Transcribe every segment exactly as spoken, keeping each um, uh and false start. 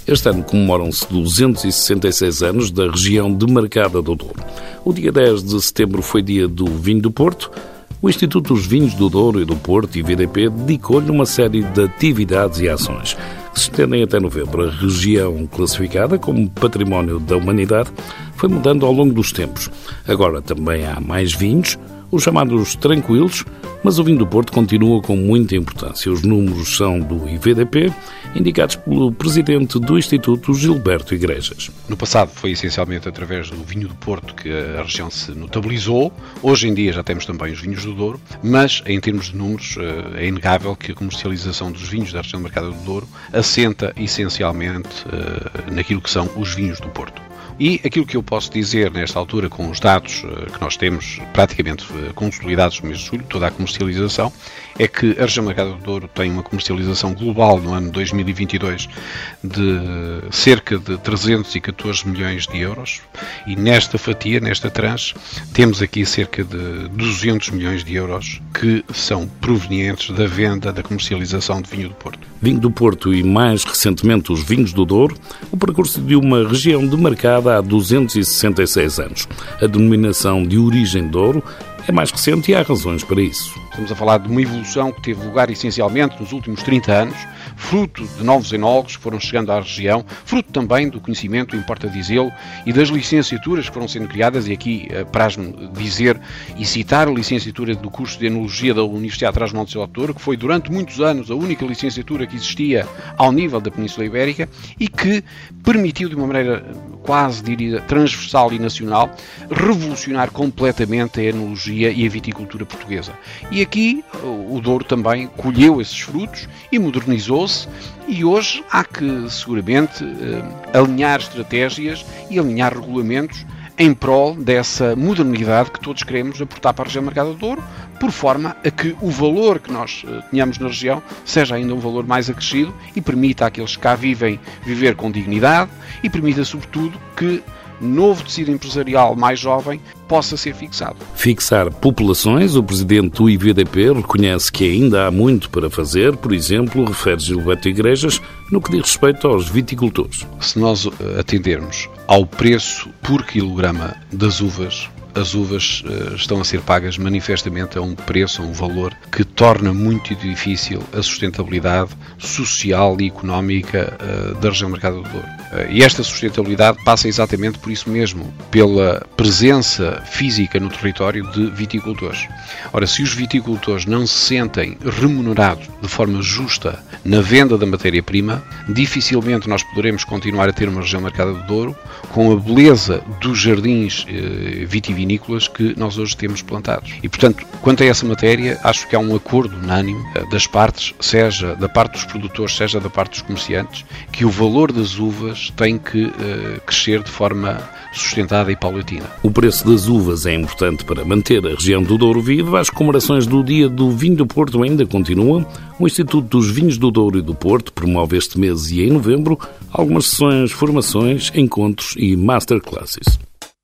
Este ano comemoram-se duzentos e sessenta e seis anos da região demarcada do Douro. O dia dez de setembro foi dia do vinho do Porto. O Instituto dos Vinhos do Douro e do Porto, I V D P, dedicou-lhe uma série de atividades e ações que se estendem até novembro. A região, classificada como Património da Humanidade, foi mudando ao longo dos tempos. Agora também há mais vinhos, os chamados tranquilos, mas o vinho do Porto continua com muita importância. Os números são do I V D P, indicados pelo presidente do Instituto, Gilberto Igrejas. No passado foi essencialmente através do vinho do Porto que a região se notabilizou. Hoje em dia já temos também os vinhos do Douro, mas em termos de números é inegável que a comercialização dos vinhos da região demarcada do Douro assenta essencialmente naquilo que são os vinhos do Porto. E aquilo que eu posso dizer nesta altura, com os dados que nós temos praticamente consolidados no mês de julho, toda a comercialização, é que a região demarcada do Douro tem uma comercialização global no ano dois mil e vinte e dois de cerca de trezentos e catorze milhões de euros e nesta fatia, nesta tranche, temos aqui cerca de duzentos milhões de euros que são provenientes da venda, da comercialização de vinho do Porto. Vinho do Porto e, mais recentemente, os vinhos do Douro, o percurso de uma região demarcada há duzentos e sessenta e seis anos. A denominação de origem Douro é mais recente e há razões para isso. Estamos a falar de uma evolução que teve lugar essencialmente nos últimos trinta anos, fruto de novos enólogos que foram chegando à região, fruto também do conhecimento, importa dizê-lo, e das licenciaturas que foram sendo criadas, e aqui uh, praz-me dizer e citar a licenciatura do curso de Enologia da Universidade de Trás-os-Montes do Douro, que foi durante muitos anos a única licenciatura que existia ao nível da Península Ibérica e que permitiu de uma maneira quase, diria, transversal e nacional, revolucionar completamente a enologia e a viticultura portuguesa. E aqui o Douro também colheu esses frutos e modernizou-se, e hoje há que seguramente alinhar estratégias e alinhar regulamentos em prol dessa modernidade que todos queremos aportar para a região demarcada do Douro, por forma a que o valor que nós tenhamos na região seja ainda um valor mais acrescido e permita àqueles que cá vivem viver com dignidade e permita, sobretudo, que novo tecido empresarial mais jovem possa ser fixado. Fixar populações, o presidente do I V D P reconhece que ainda há muito para fazer, por exemplo, refere Gilberto Igrejas, no que diz respeito aos viticultores. Se nós atendermos ao preço por quilograma das uvas, as uvas uh, estão a ser pagas manifestamente a um preço, a um valor que torna muito difícil a sustentabilidade social e económica uh, da região demarcada do Douro. Uh, e esta sustentabilidade passa exatamente por isso mesmo, pela presença física no território de viticultores. Ora, se os viticultores não se sentem remunerados de forma justa na venda da matéria-prima, dificilmente nós poderemos continuar a ter uma região demarcada do Douro com a beleza dos jardins uh, vitivinícolas que nós hoje temos plantados. E, portanto, quanto a essa matéria, acho que há um acordo unânime das partes, seja da parte dos produtores, seja da parte dos comerciantes, que o valor das uvas tem que uh, crescer de forma sustentada e paulatina. O preço das uvas é importante para manter a região do Douro viva. As comemorações do Dia do Vinho do Porto ainda continuam. O Instituto dos Vinhos do Douro e do Porto promove este mês e em novembro algumas sessões, formações, encontros e masterclasses.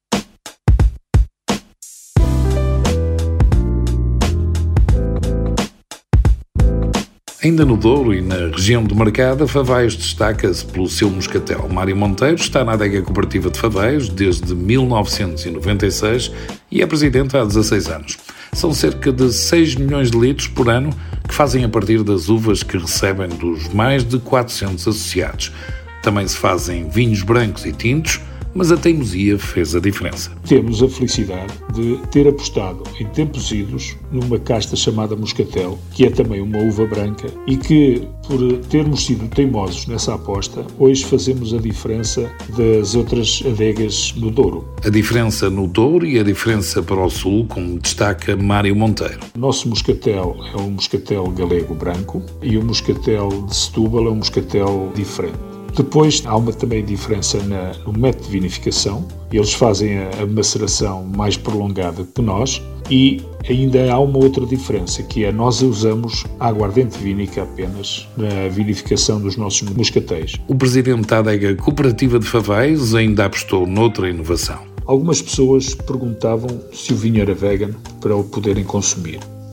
Ainda no Douro e na região demarcada, Favaios destaca-se pelo seu moscatel. Mário Monteiro está na adega cooperativa de Favaios desde mil novecentos e noventa e seis e é presidente há dezasseis anos. São cerca de seis milhões de litros por ano que fazem a partir das uvas que recebem dos mais de quatrocentos associados. Também se fazem vinhos brancos e tintos, mas a teimosia fez a diferença. Temos a felicidade de ter apostado em tempos idos numa casta chamada moscatel, que é também uma uva branca, e que, por termos sido teimosos nessa aposta, hoje fazemos a diferença das outras adegas no Douro. A diferença no Douro e a diferença para o Sul, como destaca Mário Monteiro. O nosso moscatel é um moscatel galego branco e o moscatel de Setúbal é um moscatel diferente. Depois há uma também diferença na, no método de vinificação. Eles fazem a, a maceração mais prolongada que nós e ainda há uma outra diferença, que é nós usamos a aguardente vínica apenas na vinificação dos nossos moscatéis. O presidente da adega cooperativa de Favaios ainda apostou noutra inovação. Algumas pessoas perguntavam se o vinho era vegan para o poderem consumir.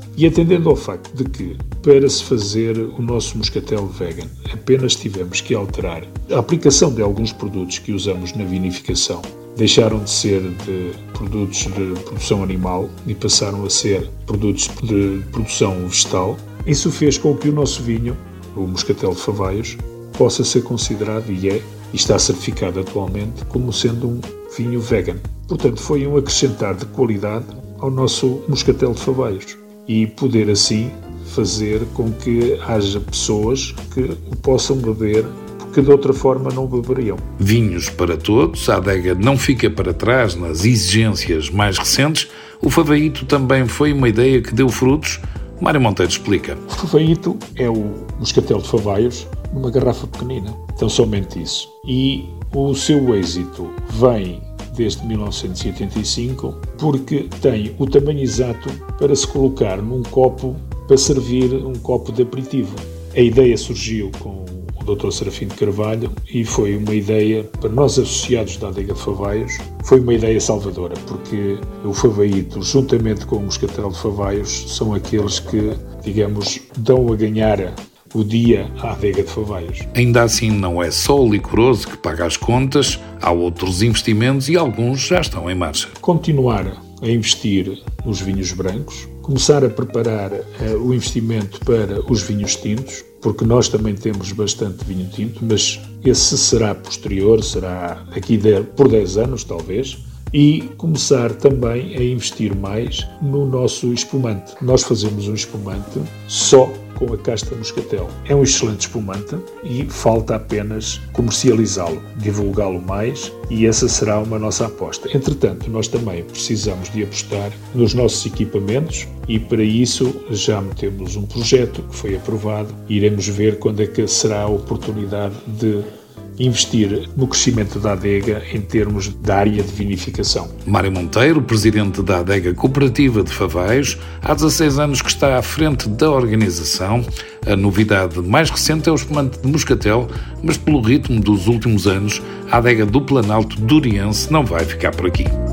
E atendendo ao facto de que, para se fazer o nosso moscatel vegan, apenas tivemos que alterar a aplicação de alguns produtos que usamos na vinificação, deixaram de ser de produtos de produção animal e passaram a ser produtos de produção vegetal, isso fez com que o nosso vinho, o moscatel de Favaios, possa ser considerado, e é, e está certificado atualmente, como sendo um vinho vegan. Portanto, foi um acrescentar de qualidade ao nosso moscatel de Favaios e poder assim fazer com que haja pessoas que o possam beber porque de outra forma não beberiam. Vinhos para todos, a adega não fica para trás nas exigências mais recentes. O Favaito também foi uma ideia que deu frutos. Mário Monteiro explica. O Favaito é o moscatel de Favaios numa garrafa pequenina, tão somente isso. E o seu êxito vem desde mil novecentos e oitenta e cinco, porque tem o tamanho exato para se colocar num copo para servir um copo de aperitivo. A ideia surgiu com o doutor Serafim de Carvalho e foi uma ideia, para nós associados da adega de Favaios, foi uma ideia salvadora, porque o Favaito, juntamente com o moscatel de Favaios, são aqueles que, digamos, dão a ganhar o dia à adega de Favaios. Ainda assim, não é só o licoroso que paga as contas, há outros investimentos e alguns já estão em marcha. Continuar a investir nos vinhos brancos, começar a preparar uh, o investimento para os vinhos tintos, porque nós também temos bastante vinho tinto, mas esse será posterior, será aqui de, por dez anos talvez, e começar também a investir mais no nosso espumante. Nós fazemos um espumante só com a casta moscatel. É um excelente espumante e falta apenas comercializá-lo, divulgá-lo mais, e essa será uma nossa aposta. Entretanto, nós também precisamos de apostar nos nossos equipamentos e para isso já temos um projeto que foi aprovado e iremos ver quando é que será a oportunidade de investir no crescimento da adega em termos da área de vinificação. Mário Monteiro, presidente da adega cooperativa de Favaios, há dezasseis anos que está à frente da organização. A novidade mais recente é o espumante de moscatel, mas pelo ritmo dos últimos anos, a adega do Planalto Duriense não vai ficar por aqui.